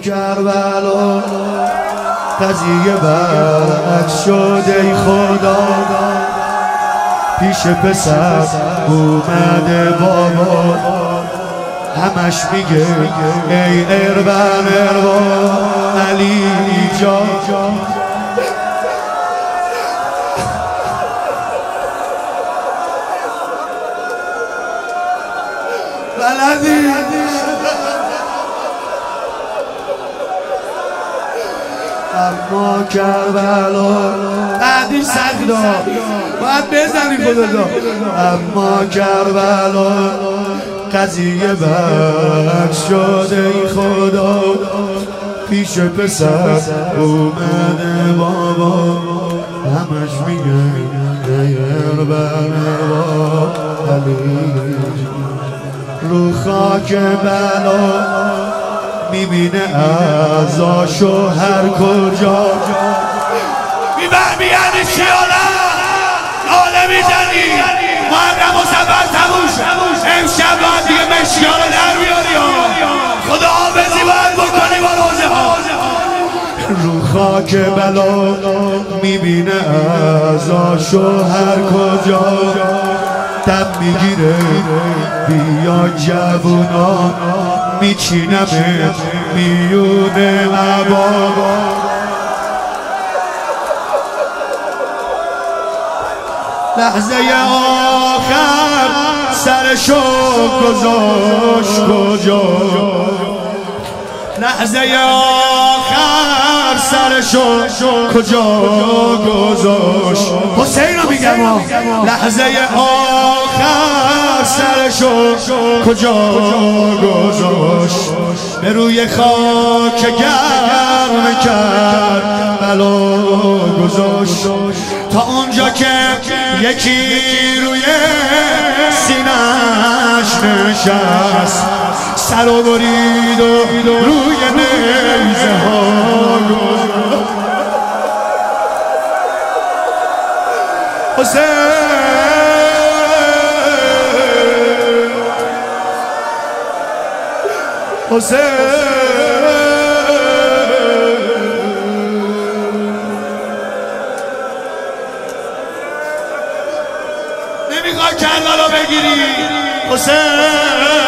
کربلا قضیه برعکس شد ای خدا پیش پسر اومده بابا همش میگه ای اربن علی جان بلدی اما کربلا بعدی سخدا باید بزنی خدا اما کربلا قضیه برعکس شد ای خدا پیش پسر اومده بابا همش میگه ای اربن علی رو خاک بلا میبینه اعضاشو هر کجا میبرمیانی شیالا ناله میزنی محرم و سفر تموش امشب باید دیگه مشیالا در بیاری خدا حافظی باید بکنی با روزه ها رو خاک بلا میبینه اعضاشو هر کجا دم میگیره بیا جوونا میچینمه میونه عبا لحظه آخر سرشو گذاشت کجا لحظه آخر سرشو کجا گذاشت حسین رو میگم لحظه آخر سرشو کجا گذاشت به روی خاک گرم کرد بلا گذاشت تا اونجا که یکی روی سینه‌اش نشست سر و برید و روی نیزه ها گذاشت حسین نمیخوای کربلا بگیری حسین